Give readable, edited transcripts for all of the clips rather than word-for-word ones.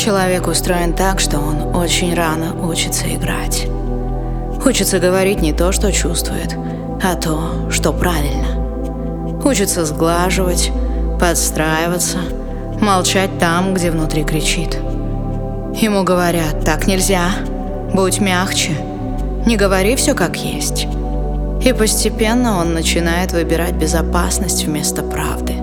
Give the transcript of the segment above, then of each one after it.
Человек устроен так, что он очень рано учится играть. Учится говорить не то, что чувствует, а то, что правильно. Учится сглаживать, подстраиваться, молчать там, где внутри кричит. Ему говорят: так нельзя, будь мягче, не говори все как есть. И постепенно он начинает выбирать безопасность вместо правды.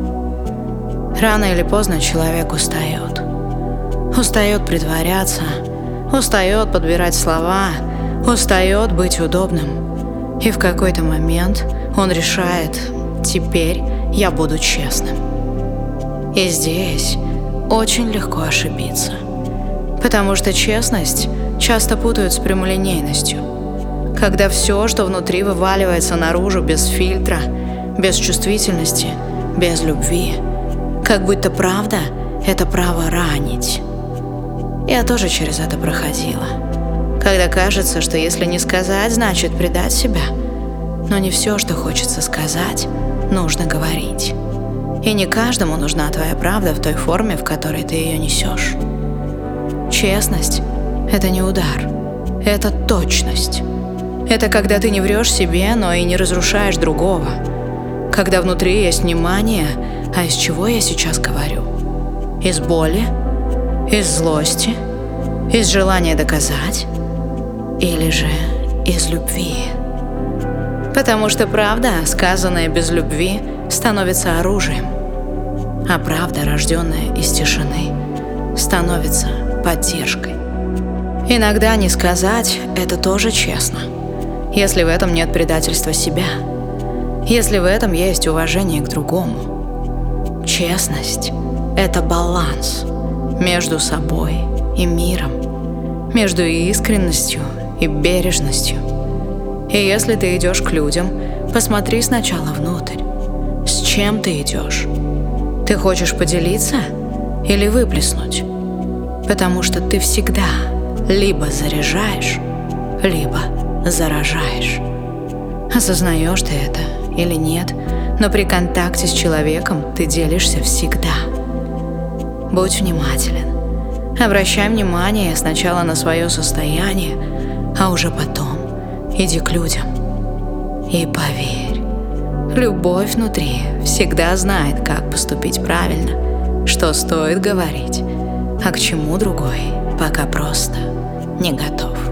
Рано или поздно человек устает. Устает притворяться, устает подбирать слова, устает быть удобным. И в какой-то момент он решает: теперь я буду честным. И здесь очень легко ошибиться. Потому что честность часто путают с прямолинейностью. Когда все, что внутри, вываливается наружу без фильтра, без чувствительности, без любви. Как будто правда — это право ранить. Я тоже через это проходила. Когда кажется, что если не сказать, значит предать себя. Но не все, что хочется сказать, нужно говорить. И не каждому нужна твоя правда в той форме, в которой ты ее несешь. Честность — это не удар, это точность. Это когда ты не врешь себе, но и не разрушаешь другого. Когда внутри есть внимание, а из чего я сейчас говорю? Из боли? Из злости? Из желания доказать? Или же из любви? Потому что правда, сказанная без любви, становится оружием. А правда, рожденная из тишины, становится поддержкой. Иногда не сказать — это тоже честно, если в этом нет предательства себя, если в этом есть уважение к другому. Честность — это баланс между собой и миром, между искренностью и бережностью. И если ты идешь к людям, посмотри сначала внутрь. С чем ты идешь? Ты хочешь поделиться или выплеснуть? Потому что ты всегда либо заряжаешь, либо заражаешь. Осознаешь ты это или нет, но при контакте с человеком ты делишься всегда. Будь внимателен. Обращай внимание сначала на свое состояние, а уже потом иди к людям. И поверь, любовь внутри всегда знает, как поступить правильно, что стоит говорить, а к чему другой пока просто не готов.